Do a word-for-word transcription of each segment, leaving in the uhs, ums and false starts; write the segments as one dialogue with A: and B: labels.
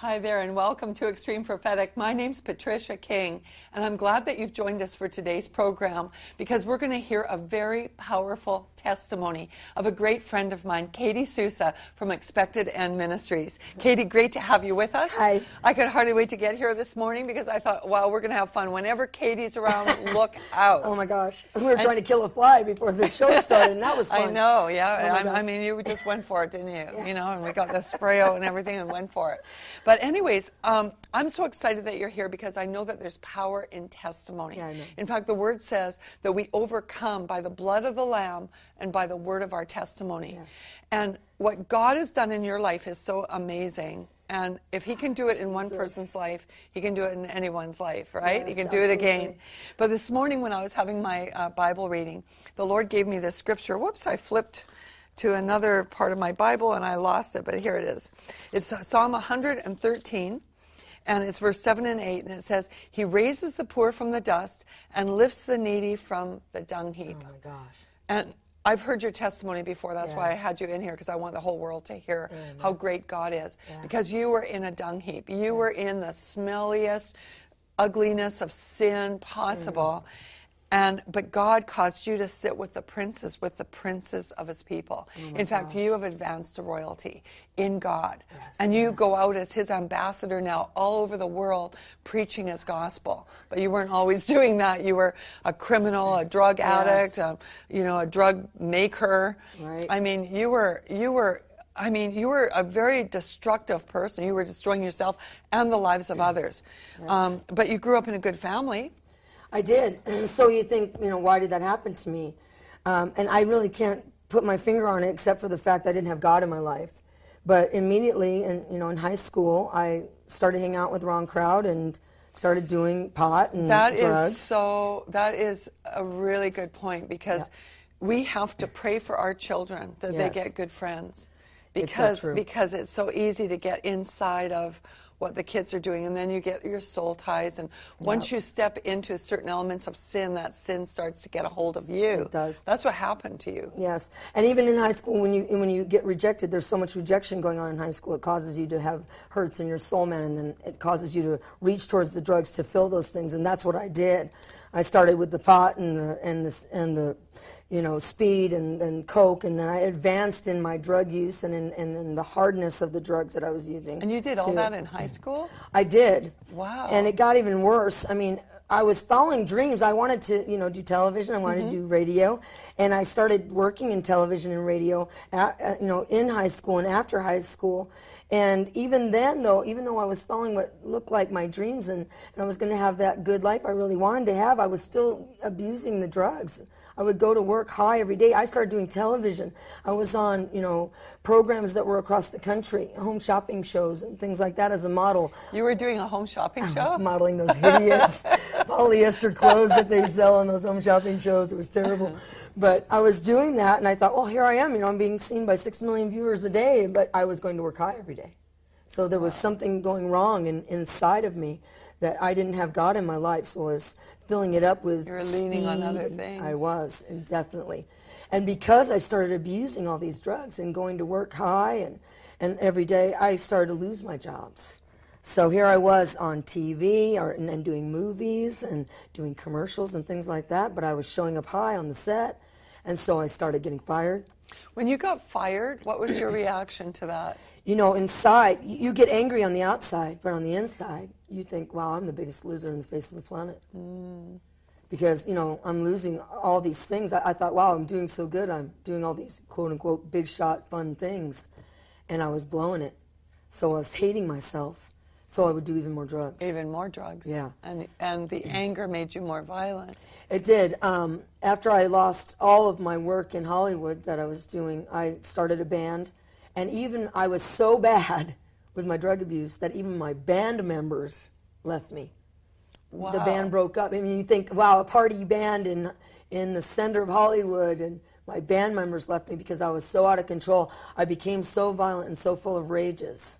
A: Hi there and welcome to Extreme Prophetic. My name's Patricia King and I'm glad that you've joined us for today's program because we're going to hear a very powerful testimony of a great friend of mine, Katie Sousa from Expected End Ministries. Katie, great to have you with us.
B: Hi.
A: I could hardly wait to get here this morning because I thought, wow, we're going to have fun. Whenever Katie's around, look out.
B: Oh my gosh. We were and, trying to kill a fly before the show started and that was fun.
A: I know, yeah.
B: Oh
A: I, I mean, you just went for it, didn't you?
B: Yeah.
A: You know, and we got the spray out and everything and went for it. But But anyways, um, I'm so excited that you're here because I know that there's power in testimony.
B: Yeah, I know.
A: In fact, the word says that we overcome by the blood of the Lamb and by the word of our testimony.
B: Yes.
A: And what God has done in your life is so amazing. And if he can do it in one person's life, he can do it in anyone's life, right?
B: Yes,
A: he can do
B: absolutely.
A: it again. But this morning when I was having my uh, Bible reading, the Lord gave me this scripture. Whoops, I flipped to another part of my Bible and I lost it, but here it is. It's Psalm one hundred thirteen, and it's verse seven and eight, and it says, he raises the poor from the dust and lifts the needy from the dung heap.
B: Oh my gosh.
A: And I've heard your testimony before. That's
B: Yeah.
A: why I had you in here, because I want the whole world to hear
B: Amen.
A: how great God is.
B: Yeah.
A: Because you were in a dung heap. You
B: Yes.
A: were in the smelliest ugliness of sin possible. Mm. And but God caused you to sit with the princes, with the princes of his people.
B: Oh
A: in fact,
B: gosh.
A: you have advanced to royalty in God.
B: Yes.
A: And you go out as his ambassador now all over the world preaching his gospel. But you weren't always doing that. You were a criminal, a drug
B: Yes.
A: addict, a, you know, a drug maker.
B: Right.
A: I mean, you were you were I mean, you were a very destructive person. You were destroying yourself and the lives of others.
B: Yes.
A: Um, but you grew up in a good family.
B: I did. And so you think, you know, why did that happen to me? Um, and I really can't put my finger on it except for the fact I didn't have God in my life. But immediately, in, you know, in high school, I started hanging out with the wrong crowd and started doing pot and
A: That
B: drugs.
A: is so, that is a really good point because
B: Yeah.
A: we have to pray for our children that they
B: Yes.
A: get good friends.
B: It's so
A: Because,
B: true.
A: because it's so easy to get inside of what the kids are doing, and then you get your soul ties, and once
B: Yeah.
A: you step into certain elements of sin, that sin starts to get a hold of you.
B: It does.
A: That's what happened to you.
B: Yes, and even in high school, when you when you get rejected, there's so much rejection going on in high school. It causes you to have hurts in your soul, man, and then it causes you to reach towards the drugs to fill those things, and that's what I did. I started with the pot and the and the and the, you know, speed and, and coke, and then I advanced in my drug use and in, and in the hardness of the drugs that I was using.
A: And you did all
B: too.
A: that in high school?
B: I did.
A: Wow.
B: And it got even worse. I mean, I was following dreams. I wanted to, you know, do television. I wanted
A: Mm-hmm.
B: to do radio. And I started working in television and radio, at, uh, you know, in high school and after high school. And even then, though, even though I was following what looked like my dreams and, and I was going to have that good life I really wanted to have, I was still abusing the drugs. I would go to work high every day. I started doing television. I was on, you know, programs that were across the country, home shopping shows and things like that as a model.
A: You were doing a home shopping
B: I
A: show?
B: was modeling those hideous polyester clothes that they sell on those home shopping shows. It was terrible. But I was doing that, and I thought, well, here I am. You know, I'm being seen by six million viewers a day, but I was going to work high every day. So there was something going wrong in, inside of me that I didn't have God in my life, so I was filling it up with
A: You were leaning on
B: speed,
A: other
B: and
A: things.
B: I was, and definitely. And because I started abusing all these drugs and going to work high and, and every day, I started to lose my jobs. So here I was on T V or, and, and doing movies and doing commercials and things like that, but I was showing up high on the set, and so I started getting fired.
A: When you got fired, what was your reaction to that?
B: You know, inside, you you get angry on the outside, but on the inside, you think, wow, I'm the biggest loser on the face of the planet. Mm. Because, you know, I'm losing all these things. I, I thought, wow, I'm doing so good. I'm doing all these quote-unquote big shot fun things, and I was blowing it. So I was hating myself. So I would do even more drugs.
A: Even more drugs.
B: Yeah.
A: And and the anger made you more violent.
B: It did. Um, after I lost all of my work in Hollywood that I was doing, I started a band. And even I was so bad with my drug abuse that even my band members left me.
A: Wow.
B: The band broke up. I mean, you think, wow, a party band in in the center of Hollywood, and my band members left me because I was so out of control. I became so violent and so full of rages.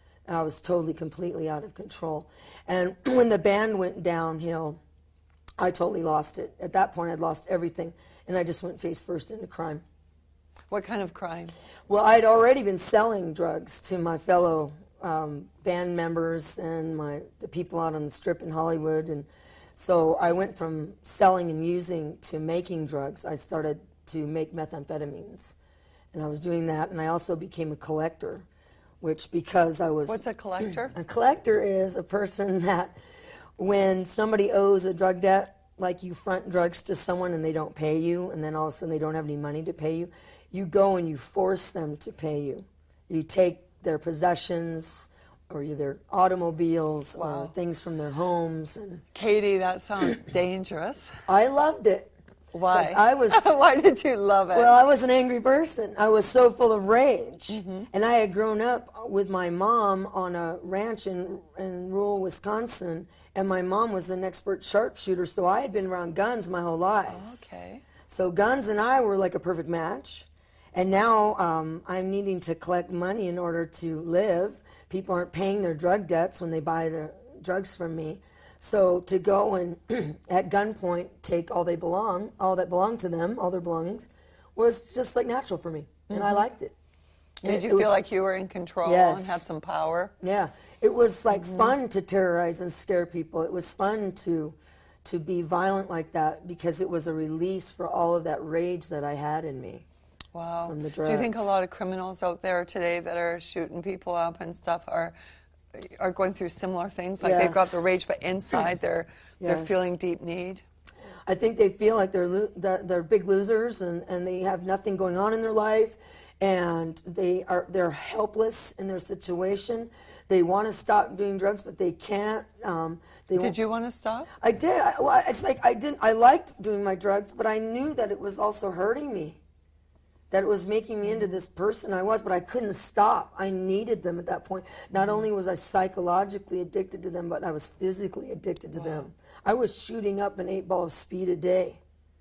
B: I was totally, completely out of control. And when the band went downhill, I totally lost it. At that point, I'd lost everything, and I just went face first into crime.
A: What kind of crime?
B: Well, I'd already been selling drugs to my fellow um, band members and my the people out on the strip in Hollywood. And so I went from selling and using to making drugs. I started to make methamphetamines. And I was doing that, and I also became a collector, which because I was...
A: What's a collector?
B: A collector is a person that when somebody owes a drug debt, like you front drugs to someone and they don't pay you, and then all of a sudden they don't have any money to pay you, you go and you force them to pay you. You take their possessions or their automobiles
A: Wow.
B: or things from their homes. And
A: Katie, that sounds dangerous.
B: I loved it.
A: Why?
B: 'Cause I was...
A: Why did you love it?
B: Well, I was an angry person. I was so full of rage.
A: Mm-hmm.
B: And I had grown up with my mom on a ranch in, in rural Wisconsin, and my mom was an expert sharpshooter, so I had been around guns my whole life.
A: Okay.
B: So guns and I were like a perfect match. And now um, I'm needing to collect money in order to live. People aren't paying their drug debts when they buy the drugs from me. So to go and at gunpoint take all they belong, all that belonged to them, all their belongings, was just like natural for me, and
A: Mm-hmm.
B: I liked it.
A: Did
B: it,
A: you
B: it
A: feel
B: was,
A: like you were in control
B: Yes.
A: and had some power?
B: Yeah, it was like
A: Mm-hmm.
B: fun to terrorize and scare people. It was fun to to be violent like that because it was a release for all of that rage that I had in me.
A: Wow.
B: From the
A: Do you think a
B: drugs.
A: lot of criminals out there today that are shooting people up and stuff are are going through similar things? Like they've got
B: Yes.
A: the rage, but inside they're they're
B: Yes.
A: feeling deep need.
B: I think they feel like they're lo- that they're big losers and, and they have nothing going on in their life, and they are they're helpless in their situation. They want to stop doing drugs, but they can't. Um, they
A: Did you want to stop?
B: I did. I, well, it's like I didn't. I liked doing my drugs, but I knew that it was also hurting me. That it was making me into this person I was, but I couldn't stop. I needed them at that point. Not only was I psychologically addicted to them, but I was physically addicted to
A: Wow.
B: them. I was shooting up an eight ball of speed a day.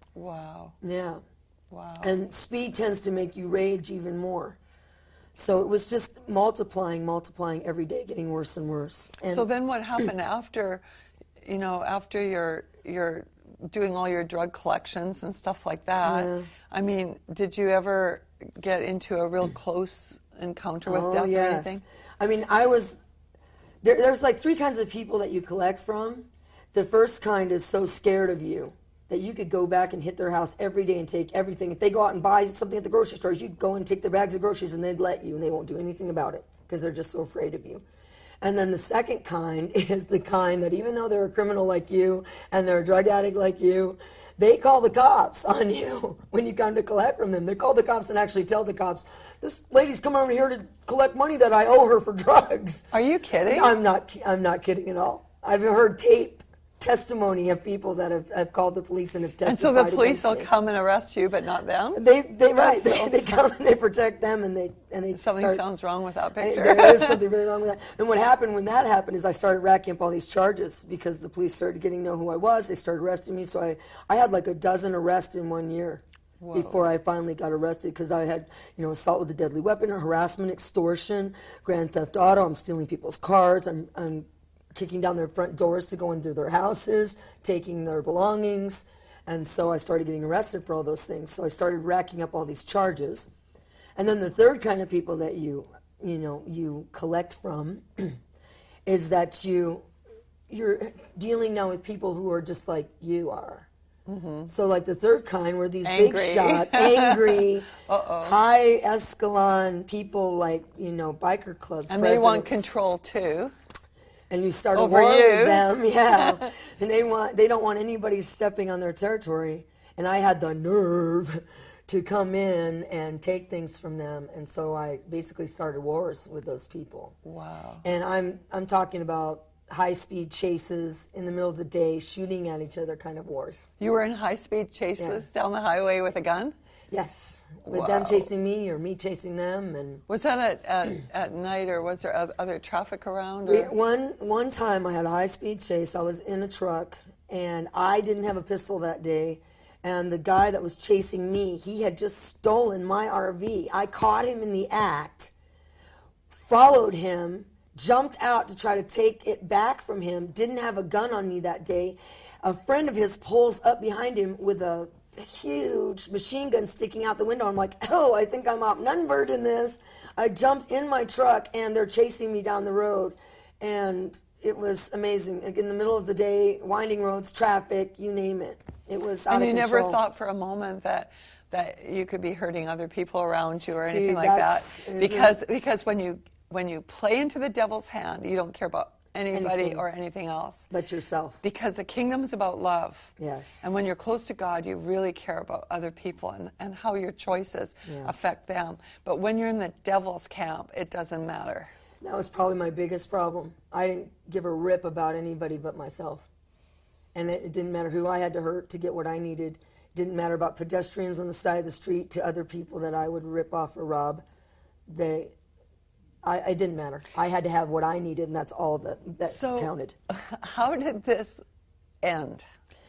A: Wow.
B: Yeah.
A: Wow.
B: And speed tends to make you rage even more. So it was just multiplying, multiplying every day, getting worse and worse. And
A: So then what happened after, you know, after you're, you're doing all your drug collections and stuff like that?
B: Yeah.
A: I mean, did you ever get into a real close encounter with
B: oh,
A: death
B: yes.
A: or anything?
B: I mean, I was, there, there's like three kinds of people that you collect from. The first kind is so scared of you that you could go back and hit their house every day and take everything. If they go out and buy something at the grocery stores, you'd go and take their bags of groceries and they'd let you, and they won't do anything about it because they're just so afraid of you. And then the second kind is the kind that even though they're a criminal like you and they're a drug addict like you, they call the cops on you when you come to collect from them. They call the cops and actually tell the cops, this lady's come over here to collect money that I owe her for drugs.
A: Are you kidding?
B: I'm not, I'm not kidding at all. I've heard tape testimony of people that have, have called the police and have testified.
A: And so the police
B: against
A: will
B: me.
A: come and arrest you, but not them?
B: They, they right.
A: That's
B: They,
A: so
B: they come and they protect them, and they and they
A: Something
B: start,
A: sounds wrong with that
B: Hey,
A: picture.
B: there is something very wrong with that. And what happened when that happened is I started racking up all these charges because the police started getting to know who I was. They started arresting me. So I, I had like a dozen arrests in one year
A: Whoa.
B: before I finally got arrested because I had, you know, assault with a deadly weapon, harassment, extortion, grand theft auto. I'm stealing people's cars. I'm, I'm kicking down their front doors to go into their houses, taking their belongings. And so I started getting arrested for all those things. So I started racking up all these charges. And then the third kind of people that you, you know, you collect from is that you, you're dealing now with people who are just like you are. Mm-hmm. So like the third kind were these
A: Angry.
B: big shot, angry,
A: Uh-oh.
B: high escalon people like, you know, biker clubs.
A: And they want
B: presidents.
A: control too.
B: And you start a
A: Over
B: war
A: you.
B: with them, yeah. And they want they don't want anybody stepping on their territory. And I had the nerve to come in and take things from them, and so I basically started wars with those people.
A: Wow.
B: And I'm I'm talking about high speed chases in the middle of the day, shooting at each other kind of wars.
A: You were in high-speed chases down the highway with a gun?
B: Yes, with
A: Wow.
B: them chasing me or me chasing them, and
A: Was that at, at, at night, or was there oth- other traffic around?
B: We,
A: Or?
B: one one time I had a high speed chase. I was in a truck and I didn't have a pistol that day. And the guy that was chasing me, he had just stolen my R V. I caught him in the act, followed him, jumped out to try to take it back from him. Didn't have a gun on me that day. A friend of his pulls up behind him with a huge machine gun sticking out the window. I'm like, oh, I think I'm outnumbered in this. I jumped in my truck, and they're chasing me down the road, and it was amazing. Like, in the middle of the day, winding roads, traffic, you name it. It was out
A: and
B: of
A: you
B: control.
A: never thought for a moment that that you could be hurting other people around you or
B: See,
A: anything like that,
B: that's-
A: because because when you when you play into the devil's hand, you don't care about anybody
B: Anything.
A: or anything else.
B: But yourself.
A: Because the kingdom is about love.
B: Yes.
A: And when you're close to God, you really care about other people and, and how your choices
B: Yeah.
A: affect them. But when you're in the devil's camp, it doesn't matter.
B: That was probably my biggest problem. I didn't give a rip about anybody but myself. And it, it didn't matter who I had to hurt to get what I needed. It didn't matter about pedestrians on the side of the street to other people that I would rip off or rob. They, I, it didn't matter. I had to have what I needed, and that's all that, that
A: So,
B: counted.
A: how did this end?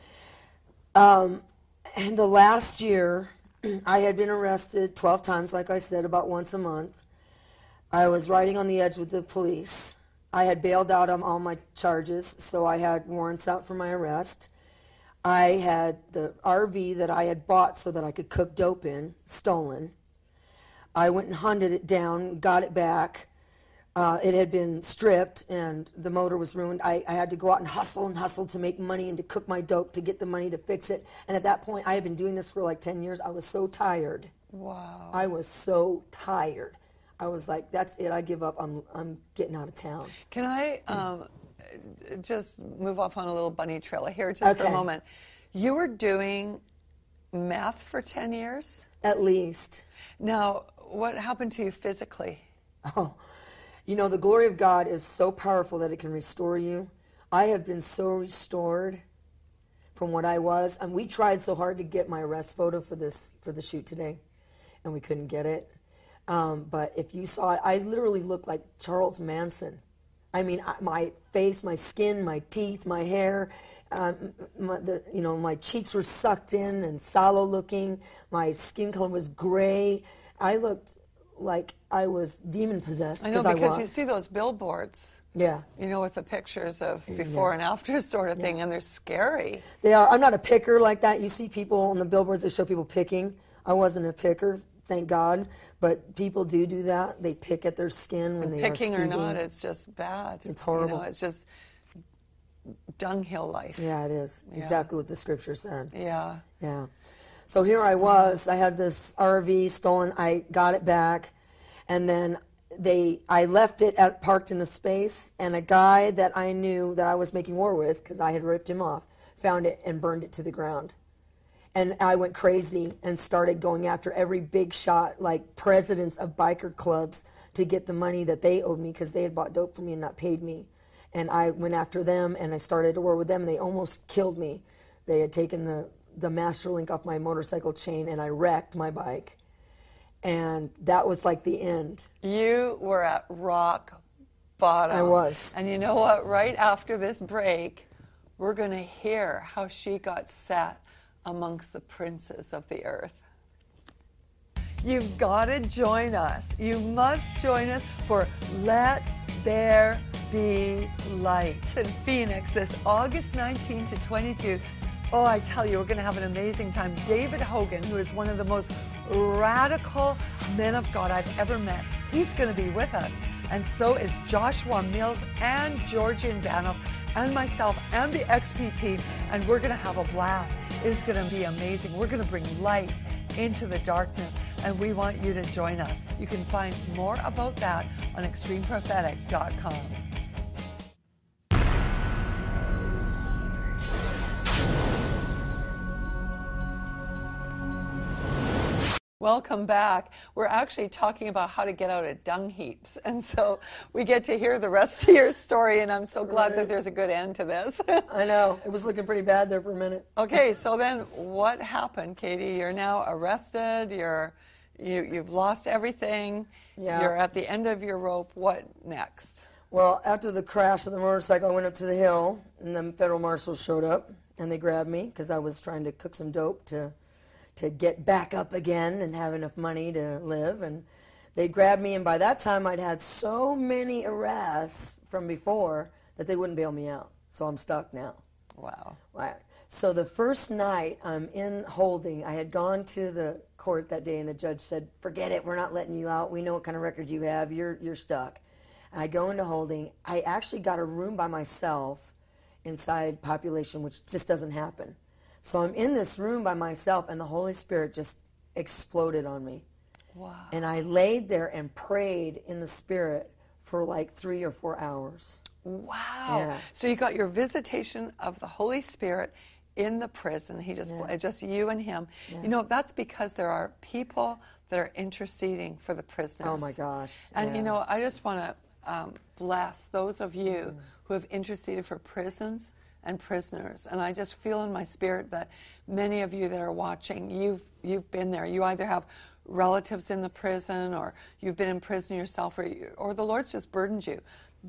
B: Um, and the last year, I had been arrested twelve times, like I said, about once a month. I was riding on the edge with the police. I had bailed out on all my charges, so I had warrants out for my arrest. I had the R V that I had bought so that I could cook dope in, stolen. I went and hunted it down, got it back. Uh, it had been stripped, and the motor was ruined. I, I had to go out and hustle and hustle to make money and to cook my dope to get the money to fix it. And at that point, I had been doing this for like ten years. I was so tired.
A: Wow.
B: I was so tired. I was like, that's it. I give up. I'm I'm getting out of town.
A: Can I um, just move off on a little bunny trail here just for a
B: Okay.
A: moment? You were doing meth for ten years?
B: At least.
A: Now, what happened to you physically?
B: Oh, you know, the glory of God is so powerful that it can restore you. I have been so restored from what I was. And we tried so hard to get my arrest photo for this for the shoot today, and we couldn't get it. Um, but if you saw it, I literally looked like Charles Manson. I mean, I, my face, my skin, my teeth, my hair, um, my, the, you know, my cheeks were sucked in and sallow looking. My skin color was gray. I looked like I was demon possessed.
A: I know,
B: I
A: because
B: was.
A: you see those billboards,
B: Yeah.
A: you know, with the pictures of before and after sort of thing, and they're scary.
B: They are. I'm not a picker like that. You see people on the billboards, they show people picking. I wasn't a picker, thank God. But people do do that. They pick at their skin when
A: And
B: they
A: picking
B: are
A: or
B: speeding.
A: not, it's just bad.
B: It's horrible.
A: You know, it's just dunghill life.
B: Yeah, it is.
A: Yeah.
B: Exactly what the scripture said.
A: Yeah.
B: Yeah. So here I was. I had this R V stolen. I got it back, and then they. I left it at, parked in a space, and a guy that I knew that I was making war with, because I had ripped him off, found it and burned it to the ground. And I went crazy and started going after every big shot, like presidents of biker clubs, to get the money that they owed me because they had bought dope for me and not paid me. And I went after them, and I started to war with them, and they almost killed me. They had taken the, the master link off my motorcycle chain, and I wrecked my bike. And that was like the end.
A: You were at rock bottom.
B: I was.
A: And you know what? Right after this break, we're going to hear how she got set amongst the princes of the earth. You've got to join us. You must join us for Let There Be Light in Phoenix this August nineteenth to twenty-two. Oh, I tell you, we're going to have an amazing time. David Hogan, who is one of the most radical men of God I've ever met, he's going to be with us. And so is Joshua Mills and Georgian Banoff and myself and the X P team, and we're going to have a blast. It's going to be amazing. We're going to bring light into the darkness, and we want you to join us. You can find more about that on extreme prophetic dot com. Welcome back. We're actually talking about how to get out of dung heaps. And so we get to hear the rest of your story, and I'm so glad
B: Right.
A: that there's a good end to this.
B: I know. It was looking pretty bad there for a minute.
A: Okay, so then what happened, Katie? You're now arrested. You're, you, you've lost everything.
B: Yeah.
A: You're at the end of your rope. What next?
B: Well, after the crash of the motorcycle, I went up to the hill, and the federal marshals showed up, and they grabbed me because I was trying to cook some dope to to get back up again and have enough money to live. And they grabbed me, and by that time I'd had so many arrests from before that they wouldn't bail me out. So I'm stuck now.
A: Wow.
B: Right. So the first night I'm in holding, I had gone to the court that day, and the judge said, "Forget it. We're not letting you out. We know what kind of record you have. You're you're stuck." And I go into holding. I actually got a room by myself inside population, which just doesn't happen. So I'm in this room by myself, and the Holy Spirit just exploded on me.
A: Wow.
B: And I laid there and prayed in the Spirit for like three or four hours.
A: Wow.
B: Yeah.
A: So you got your visitation of the Holy Spirit in the prison. He just,
B: Yeah.
A: just you and him.
B: Yeah.
A: You know, that's because there are people that are interceding for the prisoners.
B: Oh my gosh.
A: And
B: yeah.
A: you know, I just want to um, bless those of you mm. who have interceded for prisons and prisoners. And I just feel in my spirit that many of you that are watching, you've you've been there. You either have relatives in the prison, or you've been in prison yourself, or you, or the Lord's just burdened you.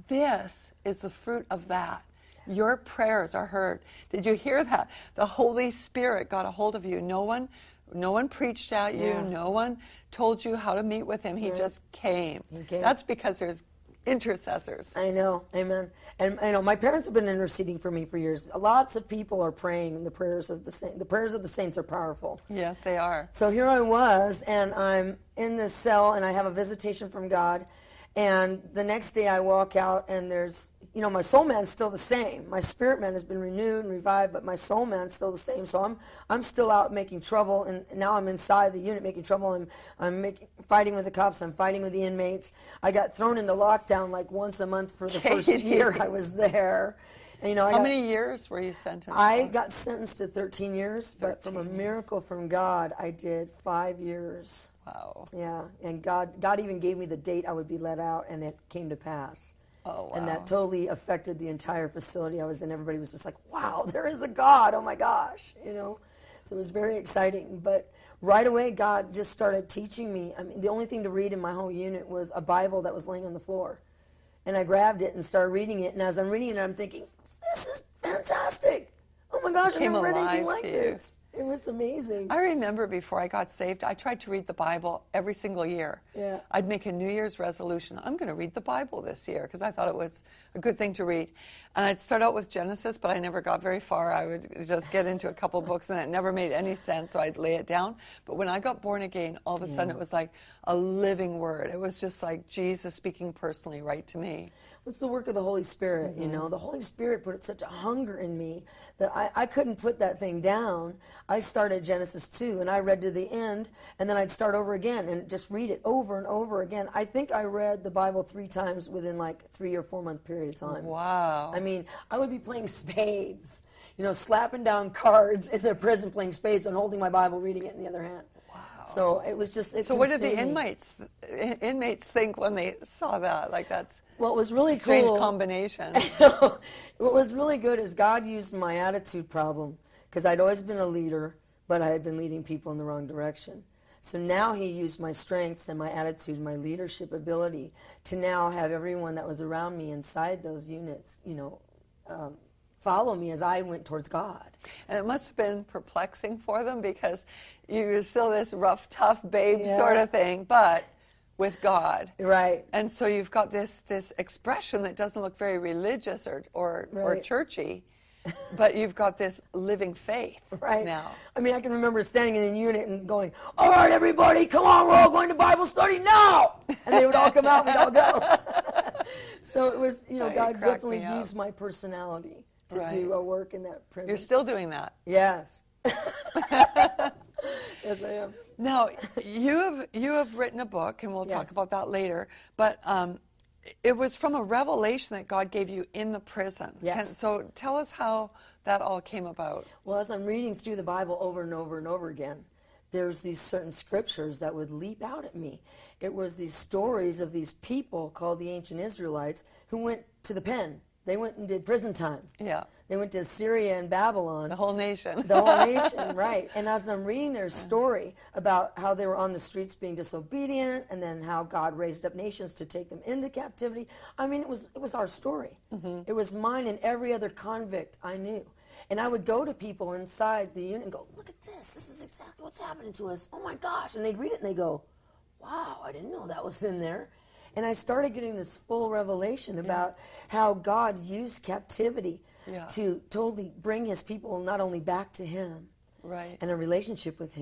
A: This is the fruit of that. Your prayers are heard. Did you hear that? The Holy Spirit got a hold of you. No one, no one preached at you.
B: Yeah.
A: No one told you how to meet with him. He
B: Right.
A: just came.
B: He came.
A: That's because there's intercessors.
B: I know, amen. And I know my parents have been interceding for me for years. Lots of people are praying. The prayers of the saints. The prayers of the saints are powerful.
A: Yes, they are.
B: So here I was, and I'm in this cell, and I have a visitation from God. And the next day I walk out, and there's, you know, my soul man's still the same. My spirit man has been renewed and revived, but my soul man's still the same. So I'm I'm still out making trouble, and now I'm inside the unit making trouble. I'm I'm making, fighting with the cops. I'm fighting with the inmates. I got thrown into lockdown like once a month for the first year I was there. And, you know, I
A: How
B: got,
A: many years were you sentenced?
B: I
A: for?
B: got sentenced to thirteen years, but from a
A: thirteen
B: miracle from God, I did five years.
A: Wow.
B: Yeah, and God, God even gave me the date I would be let out, and it came to pass.
A: Oh, wow.
B: And that totally affected the entire facility I was in. Everybody was just like, wow, there is a God. Oh, my gosh, you know. So it was very exciting. But right away, God just started teaching me. I mean, the only thing to read in my whole unit was a Bible that was laying on the floor. And I grabbed it and started reading it. And as I'm reading it, I'm thinking, this is fantastic. Oh, my gosh, I've
A: Came
B: never read anything
A: alive
B: like
A: to you.
B: this. It was amazing.
A: I remember before I got saved, I tried to read the Bible every single year.
B: Yeah.
A: I'd make a New Year's resolution. I'm going to read the Bible this year because I thought it was a good thing to read. And I'd start out with Genesis, but I never got very far. I would just get into a couple books, and it never made any sense, so I'd lay it down. But when I got born again, all of a sudden
B: Yeah.
A: it was like a living word. It was just like Jesus speaking personally right to me.
B: It's the work of the Holy Spirit,
A: Mm-hmm.
B: you know. The Holy Spirit put such a hunger in me that I, I couldn't put that thing down. I started Genesis two, and I read to the end, and then I'd start over again and just read it over and over again. I think I read the Bible three times within like three or four month period of time.
A: Wow.
B: I mean, I would be playing spades, you know, slapping down cards in the prison playing spades and holding my Bible, reading it in the other hand. So it was just. It
A: So what did the
B: consumed me.
A: inmates inmates think when they saw that? Like, that's
B: Well, it was really
A: a strange
B: cool.
A: combination.
B: What was really good is God used my attitude problem, because I'd always been a leader, but I had been leading people in the wrong direction. So now he used my strengths and my attitude, my leadership ability, to now have everyone that was around me inside those units, you know, um, follow me as I went towards God.
A: And it must have been perplexing for them because you were still this rough, tough babe
B: Yeah.
A: sort of thing, but with God.
B: Right.
A: And so you've got this this expression that doesn't look very religious or or, or
B: Right.
A: churchy, but you've got this living faith
B: Right.
A: now.
B: I mean, I can remember standing in the unit and going, all right, everybody, come on, we're all going to Bible study now. And they would all come out and we'd all go. So it was, you know,
A: Oh, you
B: God
A: cracked
B: definitely
A: me up.
B: used my personality to
A: Right.
B: do a work in that prison.
A: You're still doing that.
B: Yes. Yes, I am.
A: Now, you have you have written a book, and we'll talk
B: Yes.
A: about that later. But um, it was from a revelation that God gave you in the prison.
B: Yes.
A: Can- so tell us how that all came about.
B: Well, as I'm reading through the Bible over and over and over again, there's these certain scriptures that would leap out at me. It was these stories of these people called the ancient Israelites who went to the pen. They went and did prison time.
A: Yeah,
B: They went to Syria and Babylon.
A: the whole nation.
B: The whole nation, right. And as I'm reading their story about how they were on the streets being disobedient, and then how God raised up nations to take them into captivity, I mean, it was it was our story. Mm-hmm. It was mine and every other convict I knew. And I would go to people inside the unit and go, look at this. This is exactly what's happening to us. Oh, my gosh. And they'd read it and they'd go, wow, I didn't know that was in there. And I started getting this full revelation about yeah. how God used captivity yeah. to totally bring his people not only back to him
A: right.
B: and a relationship with him,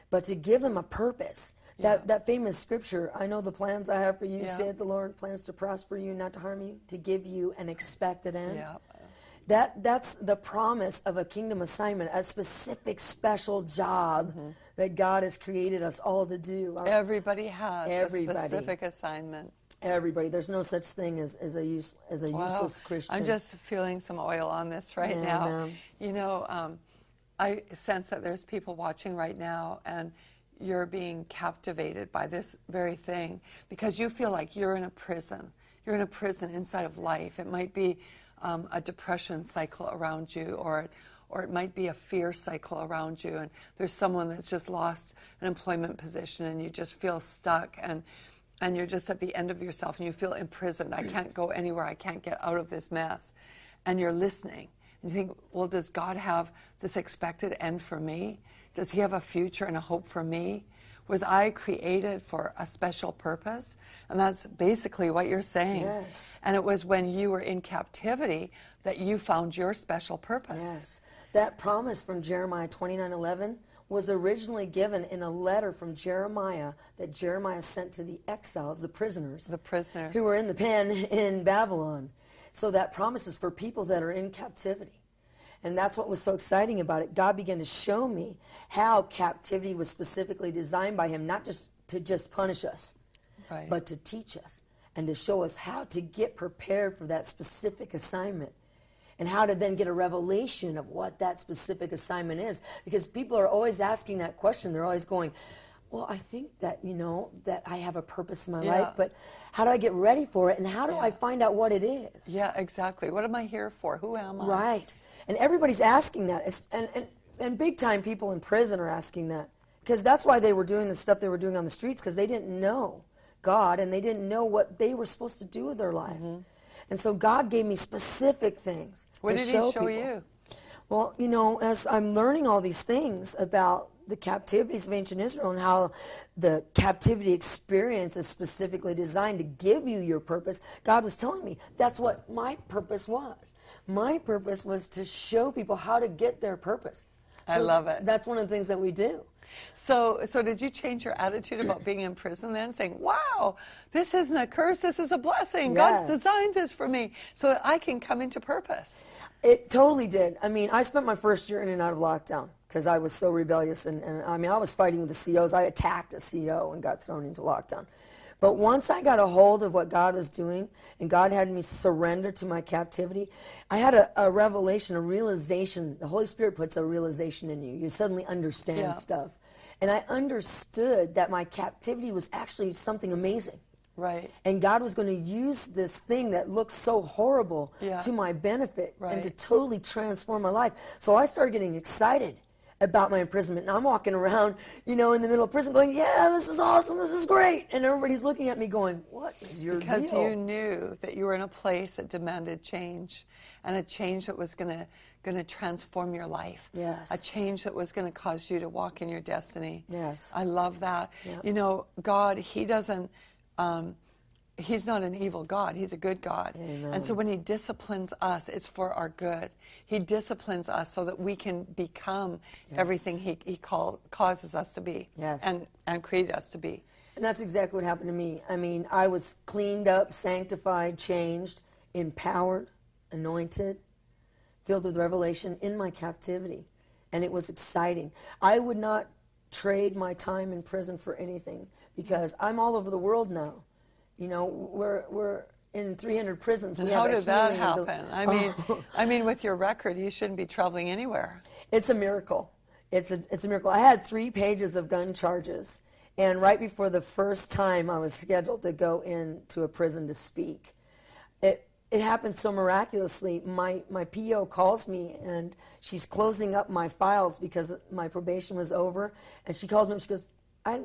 B: but to give them a purpose.
A: Yeah.
B: That that famous scripture, I know the plans I have for you,
A: Yeah.
B: saith the Lord, plans to prosper you, not to harm you, to give you an expected end.
A: Yeah.
B: That that's the promise of a kingdom assignment, a specific special job mm-hmm. that God has created us all to do.
A: Everybody has
B: Everybody.
A: a specific assignment.
B: Everybody. There's no such thing as, as a use as a
A: Wow.
B: useless Christian.
A: I'm just feeling some oil on this right
B: Yeah,
A: now.
B: man.
A: You know, um, I sense that there's people watching right now, and you're being captivated by this very thing because you feel like you're in a prison. You're in a prison inside of life. It might be um, a depression cycle around you, or it, or it might be a fear cycle around you, and there's someone that's just lost an employment position, and you just feel stuck, and and you're just at the end of yourself, and you feel imprisoned. I can't go anywhere. I can't get out of this mess. And you're listening. And you think, well, does God have this expected end for me? Does he have a future and a hope for me? Was I created for a special purpose? And that's basically what you're saying.
B: Yes.
A: And it was when you were in captivity that you found your special purpose.
B: Yes. That promise from Jeremiah twenty-nine eleven was originally given in a letter from Jeremiah that Jeremiah sent to the exiles, the prisoners.
A: The prisoners.
B: Who were in the pen in Babylon. So that promise is for people that are in captivity. And that's what was so exciting about it. God began to show me how captivity was specifically designed by him, not just to just punish us,
A: right.
B: but to teach us and to show us how to get prepared for that specific assignment and how to then get a revelation of what that specific assignment is. Because people are always asking that question. They're always going, well, I think that, you know, that I have a purpose in my
A: Yeah.
B: life, but how do I get ready for it? And how do
A: Yeah.
B: I find out what it is?
A: Yeah, exactly. What am I here for? Who am I?
B: Right. And everybody's asking that. It's, and, and, and big time people in prison are asking that. Because that's why they were doing the stuff they were doing on the streets, because they didn't know God and they didn't know what they were supposed to do with their life. Mm-hmm. And so God gave me specific things.
A: What
B: to
A: did
B: show
A: he show
B: people.
A: you?
B: Well, you know, as I'm learning all these things about the captivities of ancient Israel and how the captivity experience is specifically designed to give you your purpose, God was telling me that's what my purpose was. My purpose was to show people how to get their purpose. So
A: I love it.
B: That's one of the things that we do.
A: So, so did you change your attitude about being in prison then, saying, wow, this isn't a curse, this is a blessing.
B: Yes.
A: God's designed this for me so that I can come into purpose.
B: It totally did. I mean, I spent my first year in and out of lockdown because I was so rebellious. And, and I mean, I was fighting with the C Os. I attacked a C O and got thrown into lockdown. But once I got a hold of what God was doing and God had me surrender to my captivity, I had a, a revelation, a realization. The Holy Spirit puts a realization in you. You suddenly understand
A: Yeah.
B: stuff. And I understood that my captivity was actually something amazing.
A: Right.
B: And God was going to use this thing that looks so horrible
A: Yeah.
B: to my benefit
A: Right.
B: and to totally transform my life. So I started getting excited about my imprisonment. And I'm walking around, you know, in the middle of prison going, yeah, this is awesome, this is great. And everybody's looking at me going, what is your
A: Because
B: deal?
A: you knew that you were in a place that demanded change, and a change that was going to going to transform your life.
B: Yes.
A: A change that was going to cause you to walk in your destiny.
B: Yes.
A: I love that.
B: Yeah.
A: You know, God, he doesn't, um, he's not an evil God. He's a good God.
B: Amen.
A: And so when he disciplines us, it's for our good. He disciplines us so that we can become
B: Yes.
A: everything he, he call, causes us to be.
B: Yes.
A: And, and created us to be.
B: And that's exactly what happened to me. I mean, I was cleaned up, sanctified, changed, empowered, anointed, filled with revelation in my captivity. And it was exciting. I would not trade my time in prison for anything because I'm all over the world now. You know, we're we're in three hundred prisons.
A: And
B: We
A: how
B: have a
A: did that
B: healing and
A: happen?
B: del-
A: I mean,
B: Oh.
A: I mean, with your record, you shouldn't be traveling anywhere.
B: It's a miracle. It's a it's a miracle. I had three pages of gun charges, and right before the first time I was scheduled to go into a prison to speak, it it happened so miraculously. My my P O calls me and she's closing up my files because my probation was over, and she calls me and she goes, I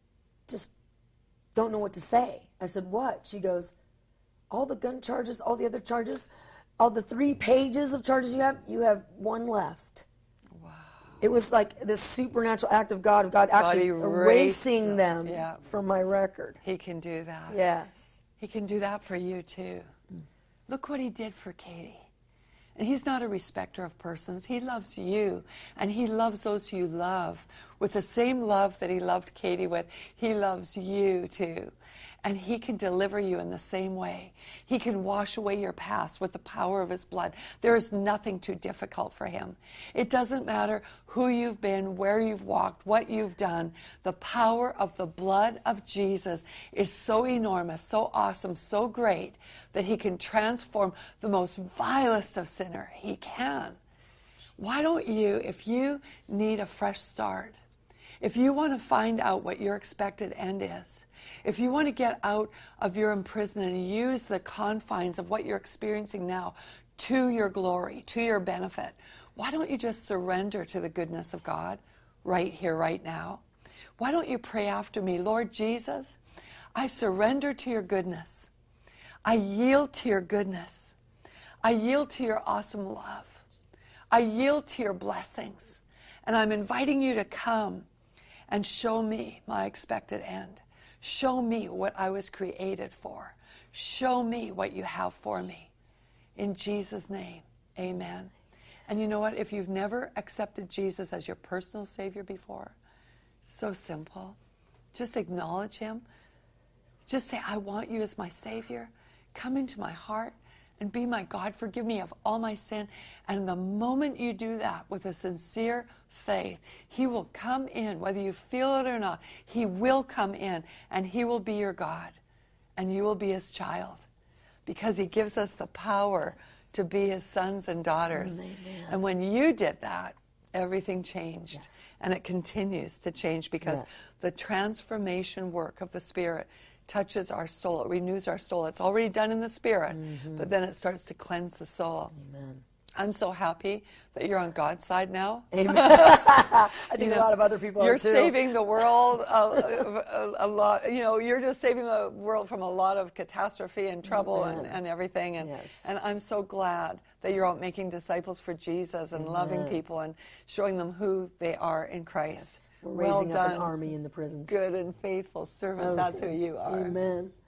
B: just don't know what to say. I said, what? She goes, all the gun charges, all the other charges, all the three pages of charges you have, you have one left.
A: Wow.
B: It was like this supernatural act of God, of God actually
A: erased
B: erasing them
A: Yeah.
B: from my record.
A: He can do that.
B: Yes.
A: He can do that for you, too. Look what he did for Katie. And he's not a respecter of persons. He loves you, and he loves those who you love with the same love that he loved Katie with. He loves you too. And he can deliver you in the same way. He can wash away your past with the power of his blood. There is nothing too difficult for him. It doesn't matter who you've been, where you've walked, what you've done. The power of the blood of Jesus is so enormous, so awesome, so great that he can transform the most vilest of sinner. He can. Why don't you, if you need a fresh start, if you want to find out what your expected end is, if you want to get out of your imprisonment and use the confines of what you're experiencing now to your glory, to your benefit, why don't you just surrender to the goodness of God right here, right now? Why don't you pray after me? Lord Jesus, I surrender to your goodness. I yield to your goodness. I yield to your awesome love. I yield to your blessings. And I'm inviting you to come and show me my expected end. Show me what I was created for. Show me what you have for me. In Jesus' name, amen. And you know what? If you've never accepted Jesus as your personal Savior before, so simple. Just acknowledge him. Just say, I want you as my Savior. Come into my heart and be my God. Forgive me of all my sin. And the moment you do that with a sincere faith, he will come in, whether you feel it or not. He will come in, and he will be your God, and you will be his child, because he gives us the power to be his sons and daughters. Amen. And when you did that, everything changed. Yes. And it continues to change, because yes. the transformation work of the Spirit touches our soul. It renews our soul. It's already done in the Spirit, mm-hmm. but then it starts to cleanse the soul. Amen. I'm so happy that you're on God's side now.
B: Amen. I think you know, a lot of other people
A: you're
B: are too.
A: You're saving the world a, a, a lot. You know, you're just saving the world from a lot of catastrophe and trouble and, and everything. And
B: yes.
A: and I'm so glad that you're out making disciples for Jesus and Amen. Loving people and showing them who they are in Christ.
B: Yes. We're
A: well
B: raising
A: done,
B: up an army in the prisons.
A: Good and faithful servant. That's who you are.
B: Amen.